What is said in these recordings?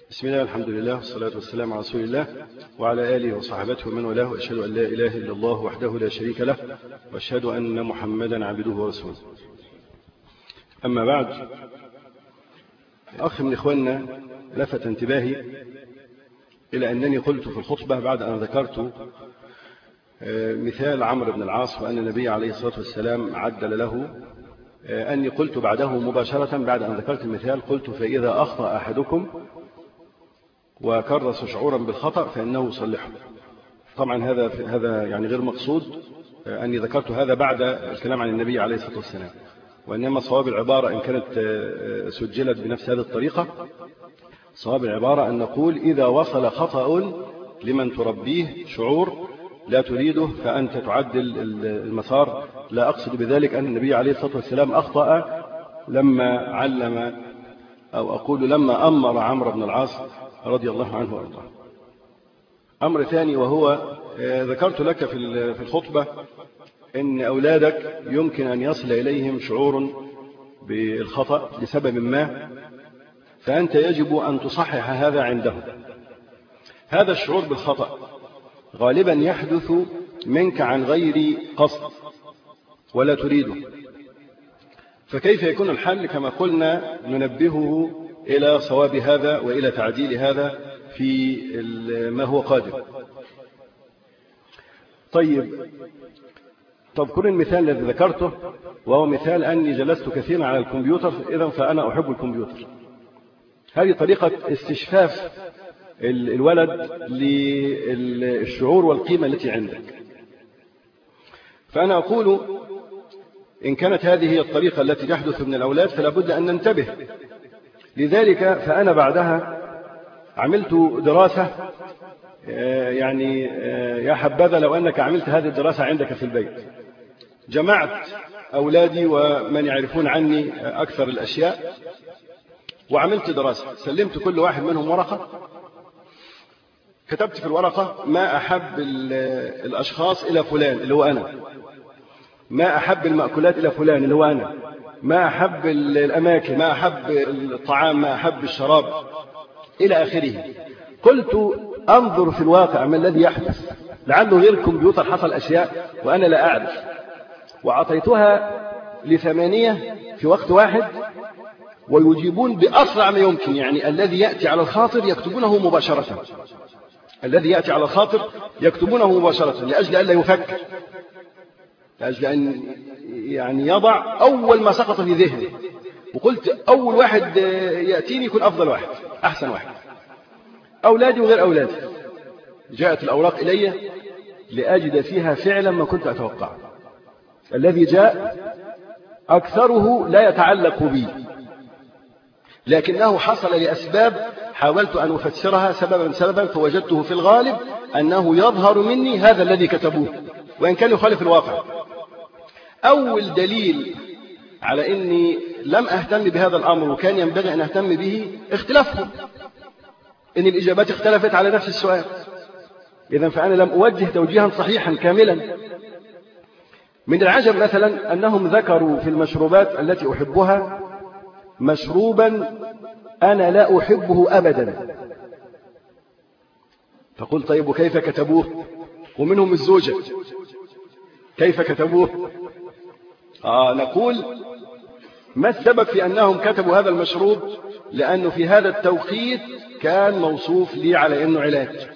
بسم الله الحمد لله والصلاة والسلام على رسول الله وعلى آله وصحبته ومن والاه، وأشهد أن لا إله إلا الله وحده لا شريك له، وأشهد أن محمدا عبده ورسوله. أما بعد، أخ من إخواننا لفت انتباهي إلى أنني قلت في الخطبة بعد أن ذكرت مثال عمرو بن العاص وأن النبي عليه الصلاة والسلام عدل له، أني قلت بعده مباشرة بعد أن ذكرت المثال قلت: فإذا أخطأ أحدكم وكرس شعورا بالخطأ فإنه يصلحه. طبعا هذا يعني غير مقصود أني ذكرت هذا بعد الكلام عن النبي عليه الصلاة والسلام، وإنما صواب العبارة إن كانت سجلت بنفس هذه الطريقة، صواب العبارة أن نقول: إذا وصل خطأ لمن تربيه شعور لا تريده فأنت تعدل المسار. لا أقصد بذلك أن النبي عليه الصلاة والسلام أخطأ لما علم، أو أقول لما أمر عمرو بن العاص رضي الله عنه وارضاه. أمر ثاني، وهو ذكرت لك في الخطبة أن أولادك يمكن أن يصل إليهم شعور بالخطأ لسبب ما، فأنت يجب أن تصحح هذا عندهم. هذا الشعور بالخطأ غالبا يحدث منك عن غير قصد ولا تريده، فكيف يكون الحل؟ كما قلنا ننبهه إلى صواب هذا وإلى تعديل هذا في ما هو قادم. طيب، تذكرون المثال الذي ذكرته، وهو مثال أني جلست كثيرا على الكمبيوتر، إذن فأنا أحب الكمبيوتر. هذه طريقة استشفاف الولد للشعور والقيمة التي عندك. فأنا أقول إن كانت هذه هي الطريقة التي تحدث من الأولاد فلا بد أن ننتبه. لذلك فأنا بعدها عملت دراسة، يعني يا حبذا لو أنك عملت هذه الدراسة عندك في البيت. جمعت أولادي ومن يعرفون عني أكثر الأشياء وعملت دراسة، سلمت كل واحد منهم ورقة، كتبت في الورقة ما أحب الأشخاص إلى فلان اللي هو أنا، ما أحب المأكولات إلى فلان اللي هو أنا، ما أحب الأماكن، ما أحب الطعام، ما أحب الشراب إلى آخره. قلت أنظر في الواقع ما الذي يحدث، لعله غير الكمبيوتر حصل أشياء وأنا لا أعرف. وأعطيتها ل8 في وقت واحد ويجيبون بأسرع ما يمكن، يعني الذي يأتي على الخاطر يكتبونه مباشرة، الذي يأتي على الخاطر يكتبونه مباشرة، لأجل أن لا يفكر، لأجل أن يعني يضع أول ما سقط في ذهنه. وقلت أول واحد يأتيني يكون أفضل واحد، أحسن واحد. أولادي وغير أولادي، جاءت الأوراق إلي لأجد فيها فعلا ما كنت أتوقع. الذي جاء أكثره لا يتعلق بي، لكنه حصل لأسباب حاولت أن أفسرها سببا فوجدته في الغالب أنه يظهر مني هذا الذي كتبوه وإن كان يخالف الواقع. أول دليل على أني لم أهتم بهذا الأمر وكان ينبغي أن أهتم به اختلافهم، إن الإجابات اختلفت على نفس السؤال. إذن فأنا لم أوجه توجيها صحيحا كاملا. من العجب مثلا أنهم ذكروا في المشروبات التي أحبها مشروبا أنا لا أحبه أبدا. فقلت طيب وكيف كتبوه؟ ومنهم الزوجة، كيف كتبوه؟ نقول ما السبب في أنهم كتبوا هذا المشروب؟ لأنه في هذا التوقيت كان موصوف لي على أنه علاج،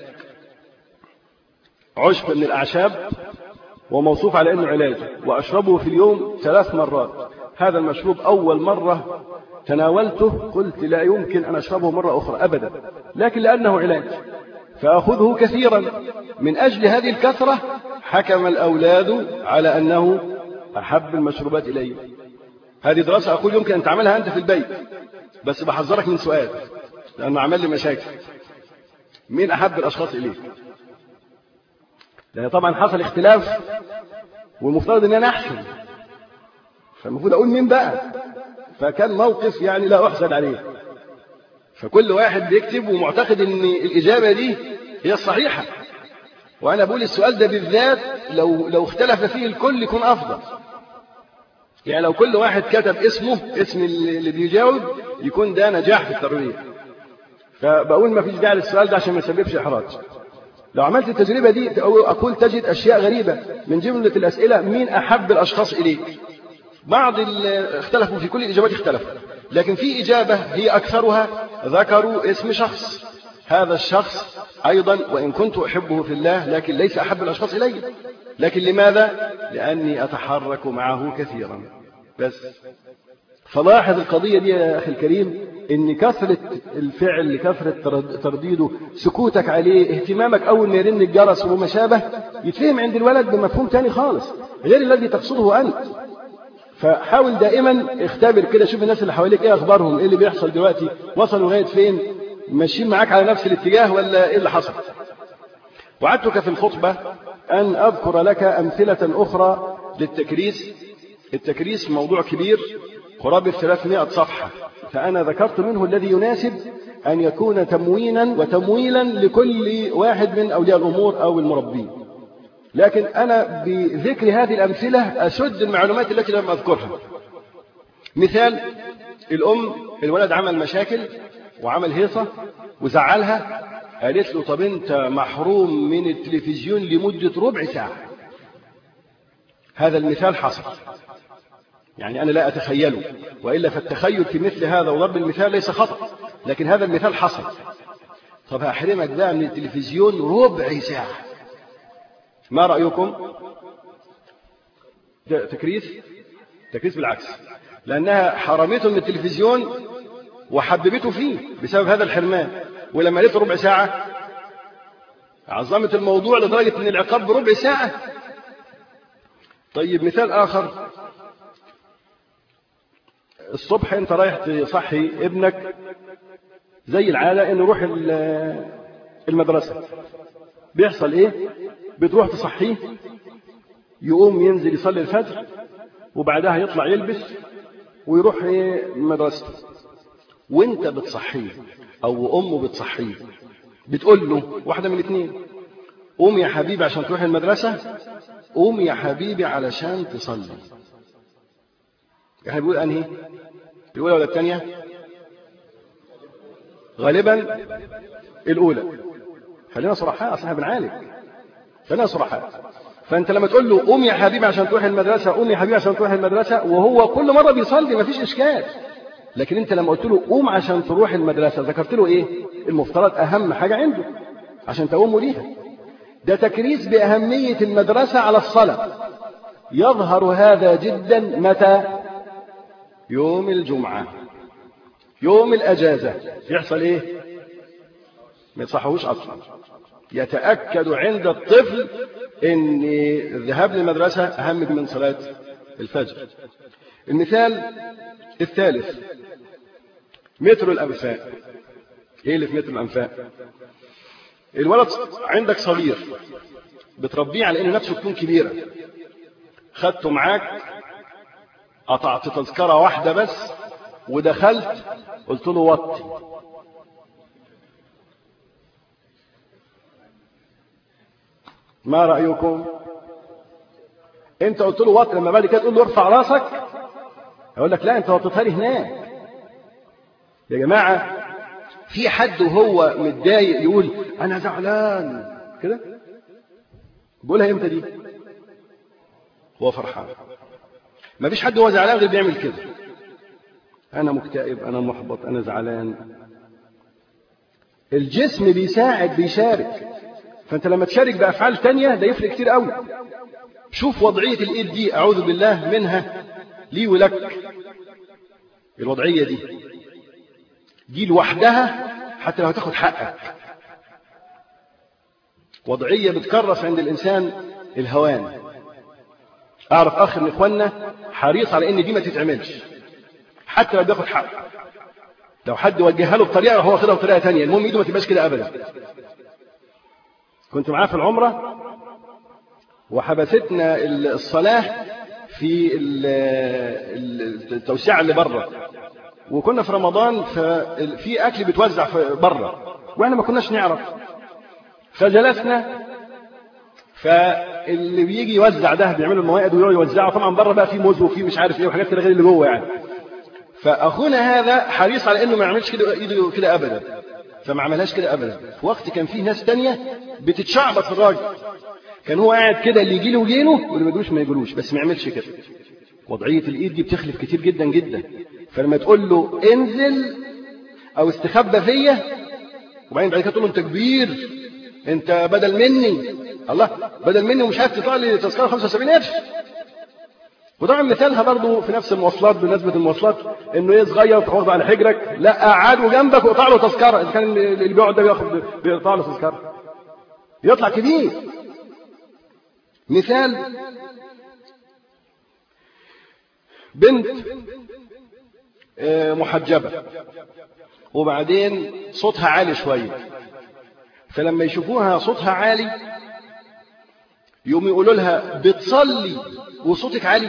عشب من الأعشاب وموصوف على أنه علاج، وأشربه في اليوم 3 مرات. هذا المشروب أول مرة تناولته قلت لا يمكن أن أشربه مرة أخرى أبدا، لكن لأنه علاج فأخذه كثيرا. من أجل هذه الكثرة حكم الأولاد على أنه أحب المشروبات إليه. هذه دراسة أقول يمكن أن تعملها أنت في البيت، بس بحذرك من سؤال لأنه عمل لي مشاكل. مين أحب الأشخاص إليه؟ لأن طبعا حصل اختلاف والمفترض أن أنا أحسن، فالمفروض أقول مين بقى. فكان موقف يعني لا أحسن عليه، فكل واحد بيكتب ومعتقد أن الإجابة دي هي الصحيحة، وأنا بقول السؤال ده بالذات لو اختلف فيه الكل يكون أفضل. يعني لو كل واحد كتب اسم اللي بيجاوب يكون ده نجاح في الترويج. فبقول ما فيش داعي للسؤال ده عشان ما يسببش إحراج. لو عملت التجربة دي أقول تجد أشياء غريبة من جملة الأسئلة: مين أحب الأشخاص إليك؟ بعض اختلفوا في كل الإجابات، اختلفوا، لكن في إجابة هي أكثرها ذكروا اسم شخص. هذا الشخص أيضا وإن كنت أحبه في الله لكن ليس أحب الأشخاص إلي. لكن لماذا؟ لأني أتحرك معه كثيرا بس. فلاحظ القضية دي يا أخي الكريم، إن كثرة الفعل، كثرة ترديده، سكوتك عليه، اهتمامك أول ما يرن الجرس وما شابه، يتفهم عند الولد بمفهوم تاني خالص غير الذي تقصده أنت. فحاول دائما اختبر كده، شوف الناس اللي حواليك ايه اخبارهم، ايه اللي بيحصل دلوقتي، وصلوا لغايه فين، ماشيين معاك على نفس الاتجاه ولا ايه اللي حصل. وعدتك في الخطبه ان اذكر لك امثله اخرى للتكريس. التكريس موضوع كبير قرابه 300 صفحه، فانا ذكرت منه الذي يناسب ان يكون تموينا وتمويلا لكل واحد من اولياء الامور او المربين. لكن أنا بذكر هذه الأمثلة أسد المعلومات التي لم أذكرها. مثال: الولد عمل مشاكل وعمل هيصة وزعلها، قالت له: طب أنت محروم من التلفزيون لمدة ربع ساعة. هذا المثال حصل، يعني أنا لا أتخيله، وإلا فالتخيل في مثل هذا وضرب المثال ليس خطأ، لكن هذا المثال حصل. طب هحرمك بقى من التلفزيون ربع ساعة، ما رأيكم؟ تكريس بالعكس، لأنها حرمته من التلفزيون وحببته فيه بسبب هذا الحرمان، ولما قالت ربع ساعة عظمت الموضوع لدرجة أن العقاب بربع ساعة. طيب مثال آخر: الصبح أنت رايح تصحي ابنك زي العادة إنه يروح المدرسة، بيحصل إيه؟ بتروح تصحيه، يقوم ينزل يصلي الفجر، وبعدها يطلع يلبس ويروح مدرسته. وانت بتصحيه او امه بتصحيه، بتقول له واحده من الاثنين: قوم يا حبيبي عشان تروح المدرسه، قوم يا حبيبي علشان تصلي. احنا بنقول انهي؟ الاولى ولا الثانيه؟ غالبا الاولى. خلينا صراحه، اصل احنا بنعالج، خلينا صراحه. فانت لما تقول له: قوم يا حبيبي عشان تروح المدرسه، قوم يا حبيبي عشان تروح المدرسه، وهو كل مره بيصلي مفيش اشكال. لكن انت لما قلت له: قوم عشان تروح المدرسه، ذكرت له ايه؟ المفترض اهم حاجه عنده عشان تقومه ليها. ده تكريس باهميه المدرسه على الصلاه. يظهر هذا جدا متى؟ يوم الجمعه، يوم الاجازه. يحصل ايه؟ ما يصحوش اصلا. يتأكد عند الطفل ان الذهاب للمدرسة اهم من صلاة الفجر. المثال الثالث: متر الأنفاق. ايه اللي في متر الأنفاق؟ الولد عندك صغير بتربيه على ان نفسه تكون كبيرة، خدته معاك، قطعت تذكرة واحدة بس ودخلت قلت له: وطي. ما رأيكم؟ انت قلت له وطي، لما بعد كده تقول له ارفع راسك، يقول لك: لا انت وطيتها لي هناك. يا جماعه، في حد وهو متضايق يقول انا زعلان كده؟ بيقولها امتى دي؟ هو فرحان. ما فيش حد وهو زعلان غير بيعمل كده: انا مكتئب، انا محبط، انا زعلان. الجسم بيساعد، بيشارك. فانت لما تشارك بافعال تانية ده يفرق كتير قوي. شوف وضعيه الايد دي، اعوذ بالله منها، لي ولك. الوضعيه دي لوحدها حتى لو هتاخد حقك، وضعيه بتكرس عند الانسان الهوان. اعرف اخ من اخواننا حريص على ان دي ما تتعملش حتى لو بياخد حقه. لو حد وجهها له بطريقه هو واخدها بطريقه ثانيه، المهم ايده ما تبقاش كده ابدا. كنت معاه في العمرة وحبستنا الصلاة في التوسعة اللي بره، وكنا في رمضان، ففي أكل بيتوزع بره وإحنا ما كناش نعرف، فجلسنا، فاللي بيجي يوزع ده بيعملوا الموائد ويقعدوا يوزعوا. طبعا بره بقى في موز وفي مش عارف ايه وحاجات كده غير اللي جوه يعني. فأخونا هذا حريص على إنه ما يعملش كده ايده كده أبدا، فما عملهاش كده ابدا. في وقت كان فيه ناس تانية بتتشعبط في الراجل، كان هو قاعد كده اللي يجي له يجي له واللي ما يجيلوش ما يجيلوش، بس ما يعملش كده. وضعيه الايد دي بتخلف كتير جدا جدا. فلما تقول له انزل او استخبى فيا وبعدين بعد كده تقول له انت كبير، انت بدل مني، الله بدل مني ومش عارف تطلع لي تذكره 75 قرش. وطبعا مثالها برضه في نفس المواصلات، بمناسبه المواصلات، انه ايه صغير تاخد على حجرك، لا قعده جنبك وقطع له تذكره، اذا كان اللي بيقعد ده بيقطع له تذكره يطلع كبير. مثال بنت محجبه وبعدين صوتها عالي شويه، فلما يشوفوها صوتها عالي يقوم يقولوا لها بتصلي وصوتك عالي.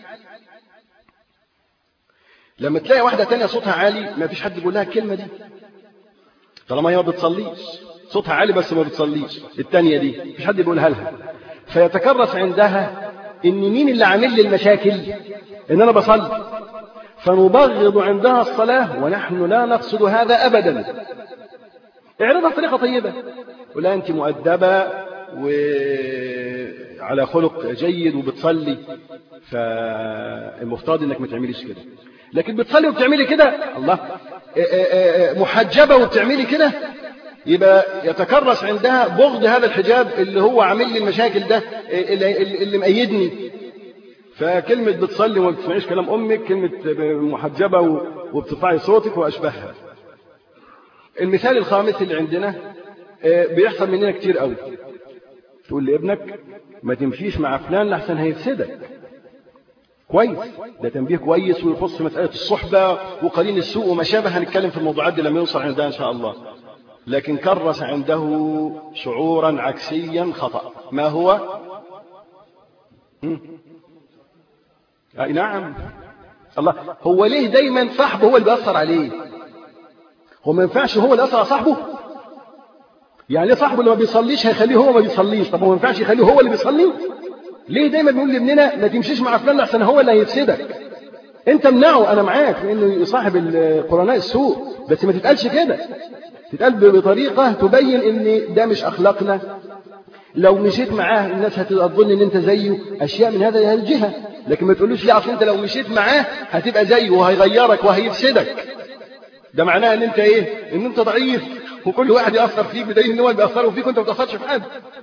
لما تلاقي واحدة تانية صوتها عالي ما فيش حد يقول لها الكلمة دي، طالما هي ما بتصليش، صوتها عالي بس ما بتصليش، التانية دي مفيش حد يقولها لها. فيتكرس عندها ان مين اللي عامل لي المشاكل؟ ان انا بصلي. فنبغض عندها الصلاة ونحن لا نقصد هذا ابدا. اعرضها بطريقة طيبة، ولا انت مؤدبة وعلى خلق جيد وبتصلي، فالمفترض انك ما تعمليش كده. لكن بتصلي وبتعملي كده، الله محجبة وبتعملي كده، يبقى يتكرس عندها بغض هذا الحجاب اللي هو عامل لي المشاكل ده، اللي مأيدني. فكلمة بتصلي وما بتسمعيش كلام أمك، كلمة محجبة وبترفعي صوتك وأشبهها. المثال الخامس اللي عندنا بيحصل مننا كتير قوي، تقول لابنك ما تمشيش مع فلان لحسن هيفسدك. كويس، ده تنبيه كويس ويخص مسألة الصحبة وقرين السوء وما شابه، هنتكلم في الموضوعات دي لما يوصل عندها إن شاء الله. لكن كرس عنده شعورا عكسيا خطأ. ما هو؟ أي نعم، الله هو ليه دايما صاحبه هو اللي بيأثر عليه؟ هو ما ينفعش هو اللي أثر على صاحبه؟ يعني ليه صاحبه اللي ما بيصليش هيخليه هو ما بيصليش؟ طب هو ما ينفعش يخليه هو اللي بيصلي؟ ليه دايما بنقول لابننا ما تمشيش مع فلان احسن هو اللي هيفسدك؟ انت امنعه، انا معاك في انه يصاحب القرناء السوء، بس ما تتقالش كده، تتقال بطريقه تبين ان ده مش اخلاقنا. لو مشيت معاه الناس هتظن ان انت زيه، اشياء من هذا الجهه. لكن ما تقولوش يا اصل انت لو مشيت معاه هتبقى زيه وهيغيرك وهيفسدك. ده معناه ان انت ايه؟ ان انت ضعيف وكل واحد يأثر فيك، بدليل ان هو اللي بيأثروا فيك وانت ما بتأثرش في حد.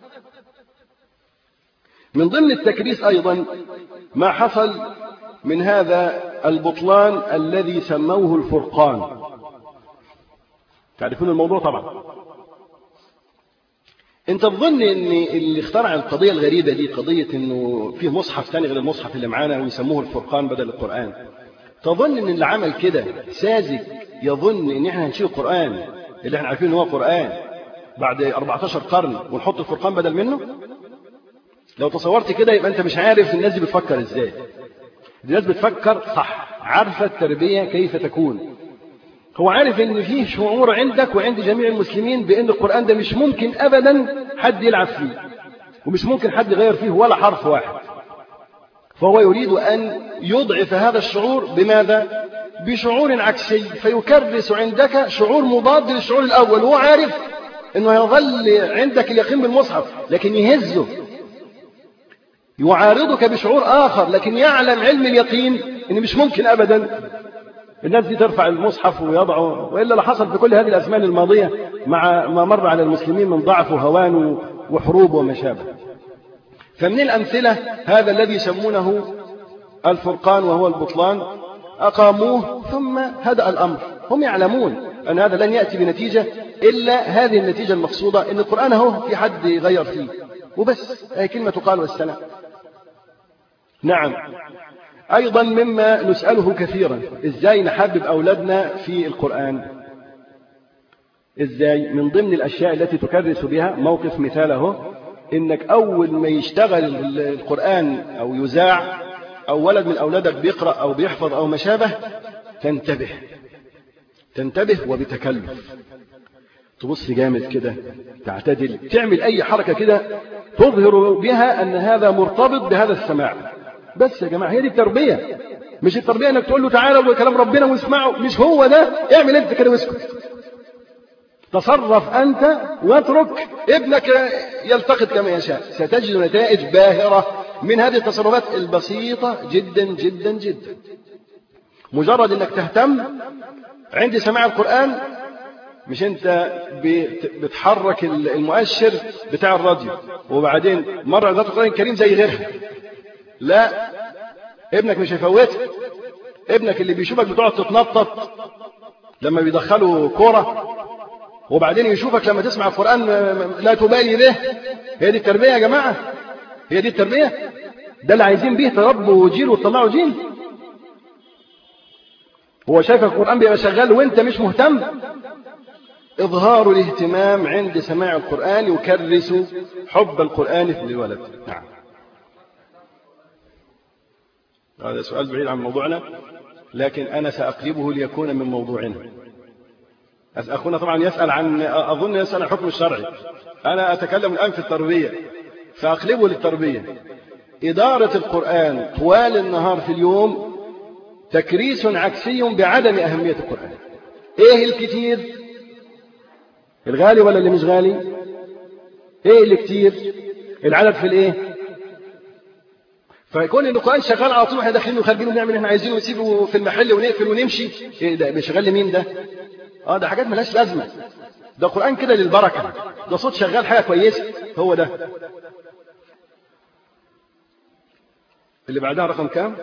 من ضمن التكريس أيضا ما حصل من هذا البطلان الذي سموه الفرقان. تعرفون الموضوع طبعا. انت تظن ان اللي اخترع القضية الغريبة دي، قضية انه فيه مصحف ثاني غير المصحف اللي معانا ويسموه الفرقان بدل القرآن، تظن ان اللي عمل كده ساذج يظن ان احنا هنشيل القرآن اللي احنا عارفين ان هو قرآن بعد 14 قرن ونحط الفرقان بدل منه؟ لو تصورت كده يبقى انت مش عارف الناس دي بتفكر ازاي. الناس بتفكر صح، عارفة التربية كيف تكون. هو عارف ان فيه شعور عندك وعند جميع المسلمين بان القرآن ده مش ممكن ابدا حد يلعب فيه، ومش ممكن حد يغير فيه ولا حرف واحد. فهو يريد ان يضعف هذا الشعور بماذا؟ بشعور عكسي، فيكرس عندك شعور مضاد للشعور الاول. وهو عارف انه يظل عندك اليقين بالمصحف لكن يهزه، يعارضك بشعور آخر، لكن يعلم علم اليقين إن مش ممكن أبدا الناس دي ترفع المصحف ويضعه، وإلا اللي حصل في كل هذه الأزمان الماضية مع ما مر على المسلمين من ضعف وهوان وحروب وما شابه. فمن الأمثلة هذا الذي يسمونه الفرقان وهو البطلان، أقاموه ثم هدأ الأمر. هم يعلمون أن هذا لن يأتي بنتيجة إلا هذه النتيجة المقصودة، إن القرآن هو في حد يغير فيه وبس، هي كلمة تقال والسلام. نعم، أيضا مما نسأله كثيرا إزاي نحبب أولادنا في القرآن؟ إزاي؟ من ضمن الأشياء التي تكرس بها موقف مثاله، إنك أول ما يشتغل القرآن أو يذاع أو ولد من أولادك بيقرأ أو بيحفظ أو ما شابه، تنتبه وبتكلف، تبص جامد كده، تعتدل، تعمل أي حركة كده تظهر بها أن هذا مرتبط بهذا السماع. بس يا جماعة هي دي التربية، مش التربية أنك تقول له تعالى وكلام ربنا واسمعه، مش هو ده، اعمل أنت كده واسكت. تصرف أنت واترك ابنك يلتقط كما يشاء، ستجد نتائج باهرة من هذه التصرفات البسيطة جدا جدا جدا. مجرد أنك تهتم عند سماع القرآن، مش أنت بتحرك المؤشر بتاع الراديو وبعدين مرة ذات القرآن الكريم زي غيرها، لا، ابنك مش هيفوتك. ابنك اللي بيشوفك بتقعد تتنطط لما بيدخلوا كورة، وبعدين يشوفك لما تسمع القرآن لا تبالي به. هي دي التربية يا جماعة؟ هي دي التربية؟ ده اللي عايزين بيه تربوا جيل وتطلعوا جيل؟ هو شايف القرآن بيبقى شغال وانت مش مهتم؟ إظهار الاهتمام عند سماع القرآن يكرس حب القرآن للولد. نعم. هذا سؤال بعيد عن موضوعنا، لكن أنا سأقلبه ليكون من موضوعنا. أخونا طبعا يسأل عن، أظن يسأل عن الحكم الشرعي، أنا أتكلم الآن في التربية فأقلبه للتربية. إدارة القرآن طوال النهار في اليوم تكريس عكسي بعدم أهمية القرآن. إيه الكتير؟ الغالي ولا اللي مش غالي؟ إيه اللي كتير؟ العدد في الإيه؟ فيكون القرآن شغال على طول واحنا داخلين وخارجين ونعمل اللي احنا عايزينه ونسيبه في المحل ونقفل ونمشي. ايه ده بيشغل لمين ده؟ ده حاجات ملهاش لازمه. ده قرآن كده للبركه، ده صوت شغال حاجه كويسه، هو ده. اللي بعدها رقم كام؟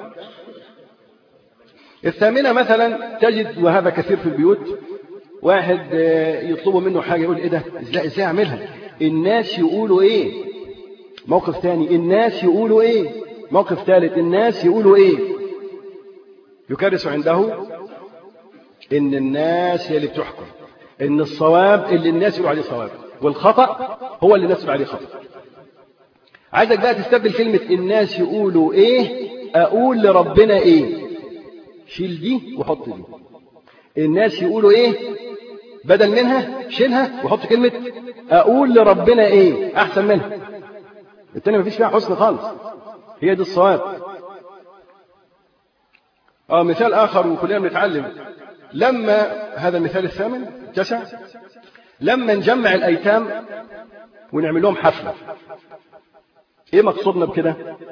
الثامنة مثلا تجد، وهذا كثير في البيوت، واحد يطلبوا منه حاجه يقول ايه ده؟ ازاي اعملها؟ الناس يقولوا ايه؟ موقف ثاني، الناس يقولوا ايه؟ موقف ثالث، الناس يقولوا ايه؟ يكرس عنده ان الناس هي اللي بتحكم، ان الصواب اللي الناس يقولوا عليه صواب، والخطأ هو اللي الناس يقولوا عليه خطأ. عايزك بقى تستبدل كلمة الناس يقولوا ايه اقول لربنا ايه. شيل دي وحط دي. الناس يقولوا ايه بدل منها شيلها وحط كلمة اقول لربنا ايه، احسن منها. التانية مفيش فيها حسن خالص، هي دي الصواب. مثال آخر وكلنا بنتعلم، لما هذا المثال الثامن التاسع، لما نجمع الأيتام ونعمل لهم حفلة، إيه مقصودنا بكده؟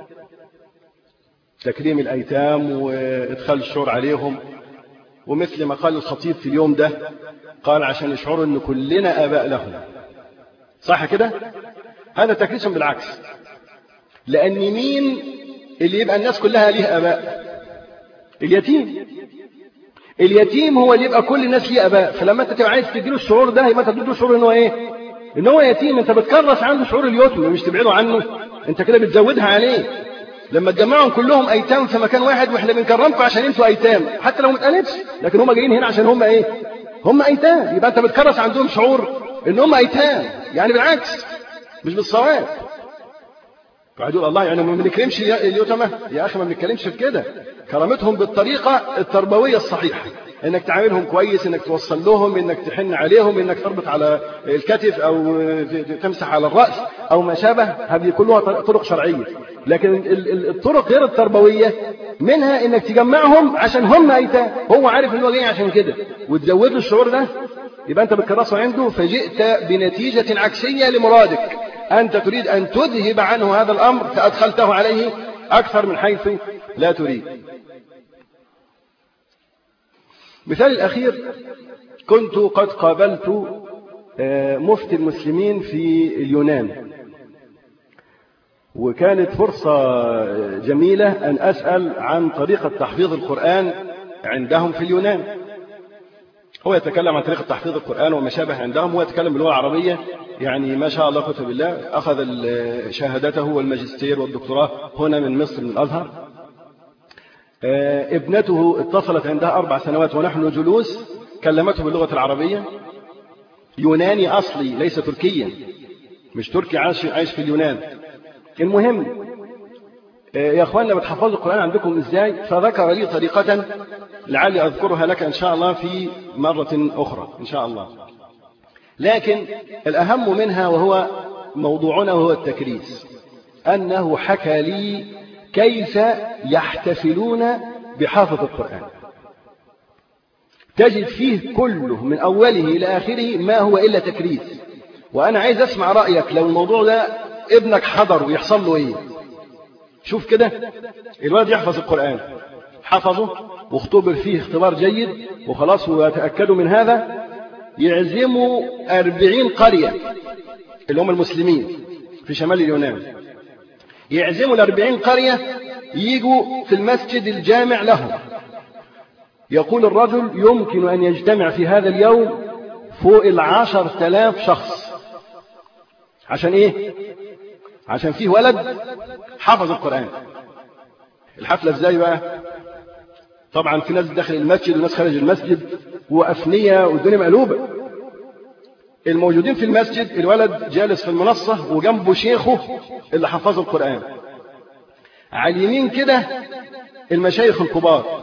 تكريم الأيتام وإدخال الشعور عليهم، ومثل ما قال الخطيب في اليوم ده، قال عشان يشعروا إن كلنا آباء لهم. صح كده؟ هذا تكريس بالعكس، لأن مين اللي يبقى الناس كلها ليه آباء؟ اليتيم. اليتيم هو اللي يبقى كل الناس ليه آباء، فلما انت تبقى عايز تديله الشعور ده يبقى انت تديله شعور ان هو ايه؟ ان هو يتيم. انت بتكرس عنده شعور اليتم، مش تبعده عنه، انت كده بتزودها عليه. لما تجمعهم كلهم ايتام في مكان واحد، واحنا بنكرمكم عشان انتوا ايتام، حتى لو ما اتقالتش، لكن هم جايين هنا عشان هم ايه؟ هم ايتام، يبقى انت بتكرس عندهم شعور ان هم ايتام، يعني بالعكس مش بالصواب. واحد يقول الله يعني ما بنكرمش اليتامى؟ يا اخي ما بنتكلمش في كده، كرامتهم بالطريقه التربويه الصحيحه، انك تعاملهم كويس، انك توصل لهم، انك تحن عليهم، انك تربط على الكتف او تمسح على الراس او ما شابه، هذه كلها طرق شرعيه. لكن الطرق غير التربويه منها انك تجمعهم عشان هم ايتام، هو عارف ان هو جاي عشان كده، وتزود له الشعور ده، يبقى انت بتكرسه عنده، فجئت بنتيجه عكسيه لمرادك. أنت تريد أن تذهب عنه هذا الأمر فأدخلته عليه أكثر من حيث لا تريد. مثال الأخير، كنت قد قابلت مفتي المسلمين في اليونان، وكانت فرصة جميلة أن أسأل عن طريقة تحفيظ القرآن عندهم في اليونان. هو يتكلم عن طريقة تحفيظ القرآن وما شابه عندهم، هو يتكلم باللغة العربية، يعني ما شاء الله كتب الله، أخذ شهادته والماجستير والدكتوراه هنا من مصر من الأزهر. ابنته اتصلت عندها 4 سنوات ونحن جلوس، كلمته باللغة العربية، يوناني أصلي ليس تركيا، مش تركي عايش في اليونان. المهم يا أخواننا بتحفظوا القرآن عندكم إزاي؟ فذكر لي طريقة لعلي أذكرها لك إن شاء الله في مرة أخرى إن شاء الله. لكن الأهم منها وهو موضوعنا وهو التكريس، أنه حكى لي كيف يحتفلون بحافظ القرآن. تجد فيه كله من أوله إلى آخره ما هو إلا تكريس. وأنا عايز أسمع رأيك لو الموضوع ده ابنك حضر ويحصل له إيه. شوف كده، الولد يحفظ القرآن، حفظه واختبر فيه اختبار جيد وخلاص ويتأكدوا من هذا، يعزموا 40 قرية اللي هم المسلمين في شمال اليونان، يعزموا 40 قرية يجوا في المسجد الجامع لهم. يقول الرجل يمكن أن يجتمع في هذا اليوم فوق 10,000 شخص. عشان إيه؟ عشان فيه ولد حفظ القرآن. الحفلة ازاي بقى؟ طبعا في ناس داخل المسجد وناس خارج المسجد وأفنية والدنيا مقلوبة. الموجودين في المسجد الولد جالس في المنصة وجنبه شيخه اللي حفظه القرآن. على اليمين كده المشايخ الكبار،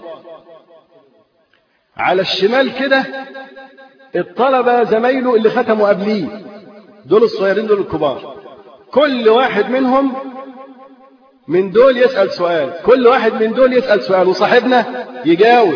على الشمال كده الطلبة زمايله اللي ختموا قبليه، دول الصغيرين دول الكبار. كل واحد منهم من دول يسأل سؤال، كل واحد من دول يسأل سؤال وصاحبنا يجاوب.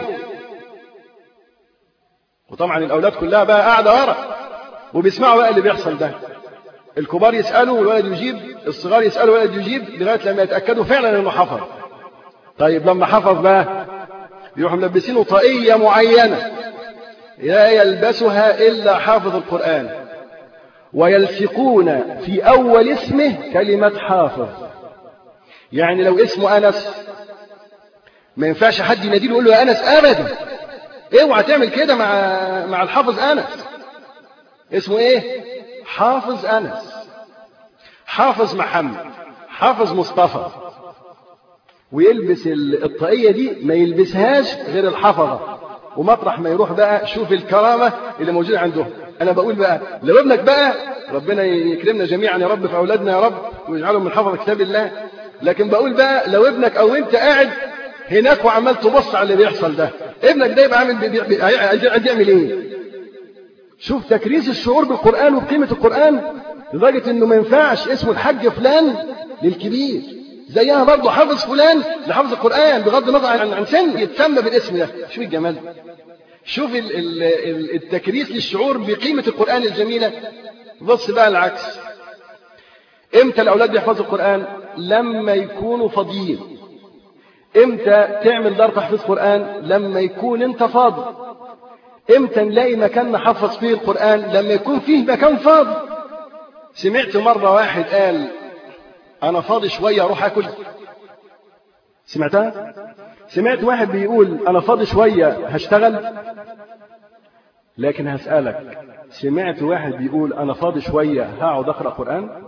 وطبعا الأولاد كلها بقى قاعدة ورا وبيسمعوا بقى اللي بيحصل ده. الكبار يسألوا والولد يجيب، الصغار يسألوا والولد يجيب، لغاية لما يتأكدوا فعلا انه حفظ. طيب لما حفظ بقى يروحوا ملبسينه طاقية معينة لا يلبسها إلا حافظ القرآن، ويلصقون في أول اسمه كلمة حافظ. يعني لو اسمه أنس ما ينفعش حد يناديله يقول له يا أنس أبدا، اوعى تعمل كده مع الحافظ أنس. اسمه ايه؟ حافظ أنس، حافظ محمد، حافظ مصطفى. ويلبس الطاقية دي ما يلبسهاش غير الحفظة. ومطرح ما يروح بقى شوف الكرامة اللي موجودة عندهم. أنا بقول بقى لو ابنك بقى، ربنا يكرمنا جميعا يا رب في أولادنا يا رب ويجعلهم من حفظ كتاب الله، لكن بقول بقى لو ابنك أو أنت قاعد هناك وعمال تبص على اللي بيحصل ده، ابنك ده يبقى عايز يعمل إيه؟ شوف تكريس الشعور بالقرآن وبقيمة القرآن لدرجة إنه ما ينفعش اسمه الحاج فلان للكبير، زيها برضه حافظ فلان لحفظ القرآن بغض النظر عن سن يتسمى بالاسم ده. شوف الجمال، شوف التكريس للشعور بقيمة القرآن الجميلة. بص بقى العكس، امتى الأولاد يحفظوا القرآن؟ لما يكونوا فاضيين. امتى تعمل دار تحفيظ قرآن؟ لما يكون انت فاضي. امتى نلاقي مكان نحفظ فيه القرآن؟ لما يكون فيه مكان فاضي. سمعت مرة واحد قال أنا فاضي شوية أروح أكل. سمعتها؟ سمعت واحد بيقول أنا فاضي شوية هشتغل. لكن هسألك، سمعت واحد بيقول أنا فاضي شوية هقعد أقرأ قرآن؟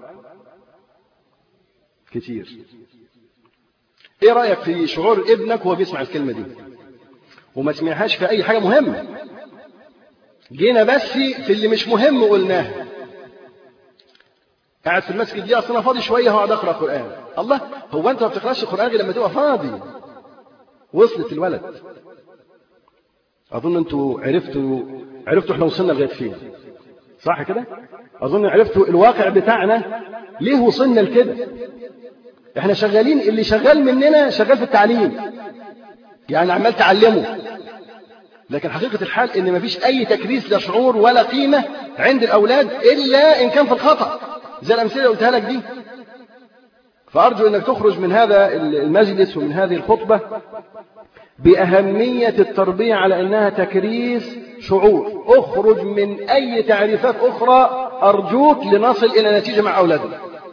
كتير. إيه رأيك في شعور ابنك وهو بيسمع الكلمة دي وما سمعهاش في أي حاجة مهمة؟ جينا بس في اللي مش مهم قلناه. قاعد في المسجد دي أصلا فاضي شوية هقعد أقرأ قرآن. الله، هو أنت ما بتقرأش القرآن غير لما تبقى فاضي؟ وصلت الولد. أظن أنتوا عرفتوا إحنا وصلنا لغاية فين، صح كده؟ أظن عرفتوا الواقع بتاعنا ليه وصلنا لكده. إحنا شغالين، اللي شغال مننا شغال في التعليم، يعني عمال تعلمه، لكن حقيقة الحال إن مفيش أي تكريس لا شعور ولا قيمة عند الأولاد إلا إن كان في الخطأ زي الأمثلة اللي قلتها لك دي. فأرجو أنك تخرج من هذا المجلس ومن هذه الخطبة بأهمية التربية على أنها تكريس شعور. اخرج من أي تعريفات أخرى أرجوك لنصل إلى نتيجة مع أولادنا.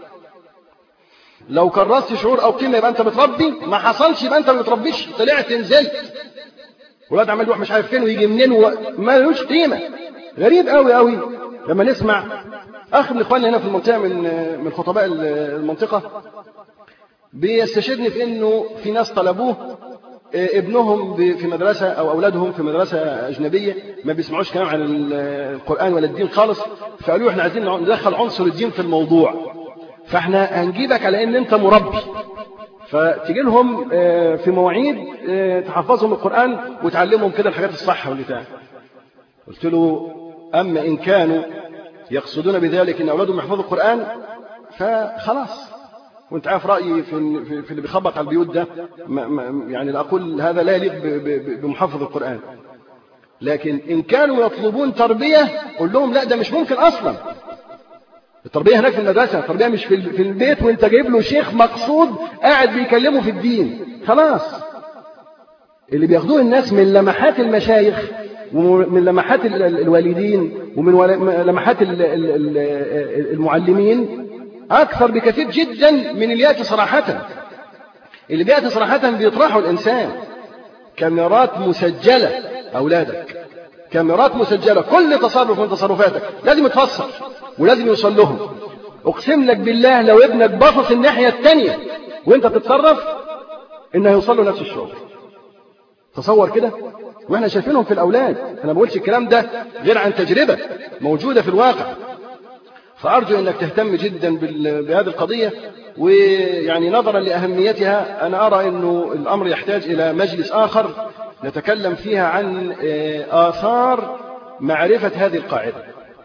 لو كرست شعور أو قيمة يبقى أنت بتربي، ما حصلش يبقى أنت ما بتربيش، طلعت نزلت. ولاد عمال يروح مش عارف فين ويجي منين ما لهوش قيمة. غريب قوي قوي لما نسمع أخ من إخواننا هنا في المنطقة من خطباء المنطقة بيستشهدني في إنه في ناس طلبوه ابنهم في مدرسة أو أولادهم في مدرسة أجنبية ما بيسمعوش كلام عن القرآن ولا الدين خالص، فقالوا إحنا عايزين ندخل عنصر الدين في الموضوع، فإحنا هنجيبك على إن أنت مربي، فتيجي لهم في مواعيد تحفظهم القرآن وتعلمهم كده الحاجات الصح والبتاع. قلت له أما إن كانوا يقصدون بذلك إن أولادهم يحفظوا القرآن فخلاص، وانت عارف رأيي في اللي بيخبط على البيوت ده، يعني أقول هذا لا يليق بمحفظ القرآن. لكن إن كانوا يطلبون تربية قل لهم لا، ده مش ممكن أصلا. التربية هناك في المدرسة، التربية مش في البيت وانت جايب له شيخ مقصود قاعد بيكلمه في الدين. خلاص، اللي بياخدوه الناس من لمحات المشايخ ومن لمحات الوالدين ومن لمحات المعلمين أكثر بكثير جدا من اللي يأتي صراحة. اللي بيأتي صراحة بيطرحوا الإنسان. كاميرات مسجلة أولادك، كاميرات مسجلة، كل تصرف من تصرفاتك لازم يتفسر ولازم يوصل لهم. أقسم لك بالله لو ابنك باصص الناحية التانية وانت بتتصرف إنه يوصل له نفس الشعور. تصور كده، واحنا شايفينهم في الأولاد. أنا بقولش الكلام ده غير عن تجربة موجودة في الواقع. فأرجو أنك تهتم جدا بهذه القضية، ويعني نظرا لأهميتها أنا أرى أنه الأمر يحتاج إلى مجلس آخر نتكلم فيها عن آثار معرفة هذه القاعدة.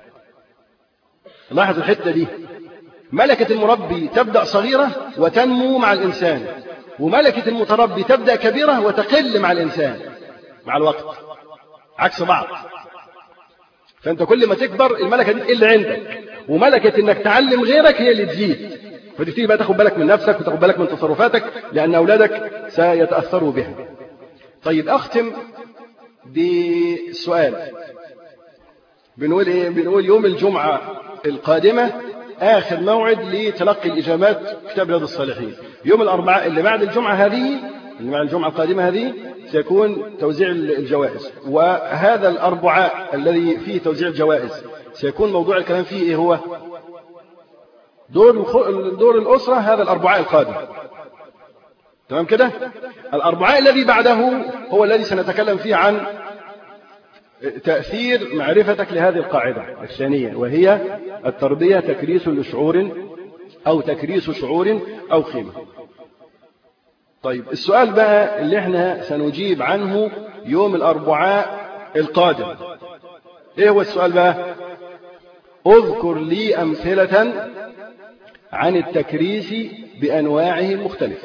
لاحظ الحتة دي، ملكة المربي تبدأ صغيرة وتنمو مع الإنسان، وملكة المتربي تبدأ كبيرة وتقل مع الإنسان مع الوقت، عكس بعض. فأنت كل ما تكبر الملكة دي تقل عندك، وملكة إنك تعلم غيرك هي اللي تزيد. فتبتدي بقى تاخد بالك من نفسك وتاخد بالك من تصرفاتك، لأن أولادك سيتأثروا بها. طيب أختم بسؤال. بنقول إيه؟ بنقول يوم الجمعة القادمة آخر موعد لتلقي الإجابات كتاب رياض الصالحين. يوم الأربعاء اللي بعد الجمعة هذه، اللي بعد الجمعة القادمة هذه، سيكون توزيع الجوائز. وهذا الأربعاء الذي فيه توزيع الجوائز سيكون موضوع الكلام فيه إيه هو؟ دور الأسرة. هذا الأربعاء القادم، تمام كده؟ الأربعاء الذي بعده هو الذي سنتكلم فيه عن تأثير معرفتك لهذه القاعدة الثانية، وهي التربية تكريس لشعور أو تكريس شعور أو قيمة. طيب السؤال بقى اللي احنا سنجيب عنه يوم الأربعاء القادم، ايه هو السؤال بقى؟ اذكر لي أمثلة عن التكريس بأنواعه المختلفة.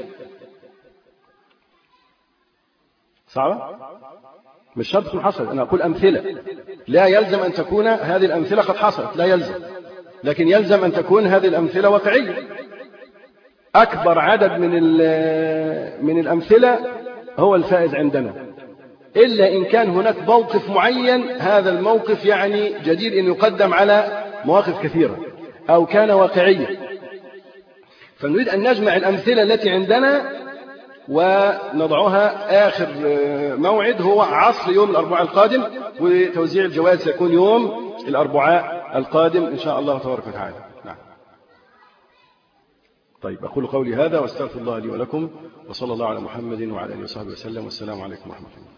صعبة؟ مش شرط تكون حصلت، أنا أقول أمثلة، لا يلزم أن تكون هذه الأمثلة قد حصلت، لا يلزم، لكن يلزم أن تكون هذه الأمثلة واقعية. أكبر عدد من الأمثلة هو الفائز عندنا، إلا إن كان هناك موقف معين هذا الموقف يعني جدير أن يقدم على مواقف كثيرة أو كان واقعيا. فنريد أن نجمع الأمثلة التي عندنا ونضعها آخر موعد هو عصر يوم الأربعاء القادم، وتوزيع الجوائز سيكون يوم الأربعاء القادم إن شاء الله تبارك وتعالى. نعم. طيب أقول قولي هذا واستغفر الله لي ولكم، وصلى الله على محمد وعلى آله وصحبه وسلم، والسلام عليكم ورحمة الله.